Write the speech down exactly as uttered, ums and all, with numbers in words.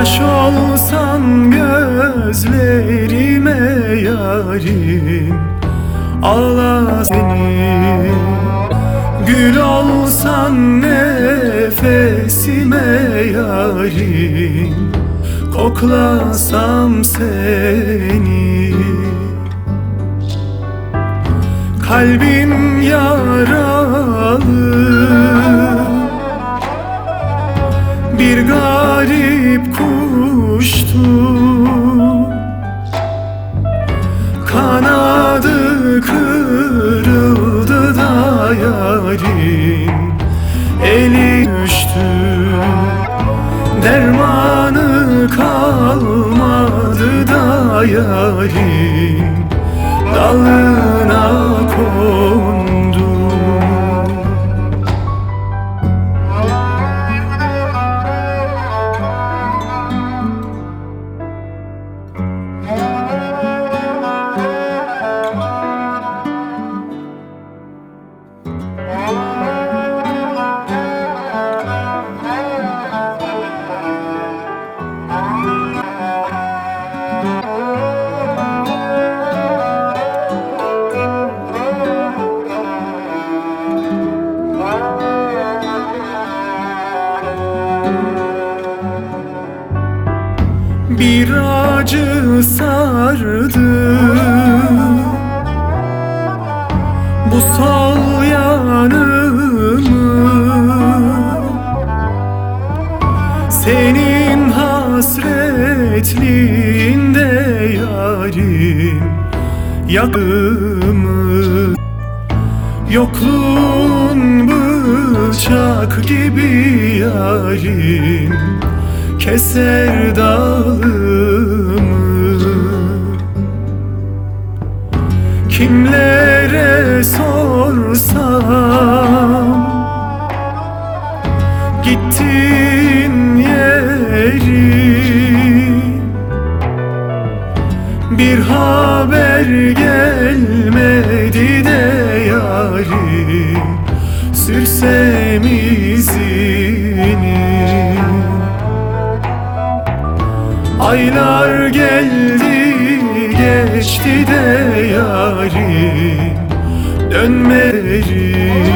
Yaş olsan gözlerime yarim, ağla seni. Gül olsan nefesime yarim, koklasam seni. Kalbim yaralı, bir garip kuştu, kanadı kırıldı da yarim, eli düştü. Dermanı kalmadı da yarim, dalına kondu. Bir acı sardı bu sol yanımı, senin hasretliğinde yarim yakımı. Yokluğun bıçak gibi yarim, keser dalımı. Kimlere sorsam gittin yeri, bir haber gelmedi de yarim, sürsem izini. Aylar geldi geçti de yarim, dönme geri.